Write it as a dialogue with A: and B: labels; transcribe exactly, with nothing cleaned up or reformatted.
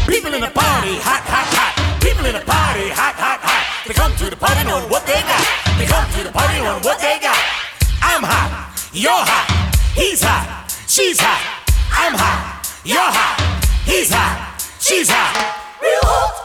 A: People in the party, hot, hot, hot. People in the party, hot, hot, hot. They come to the party knowing what they got. They come to the party knowing what they got. I'm hot, you're hot, he's hot, she's hot. I'm hot, you're hot, he's hot, she's hot. Real hot.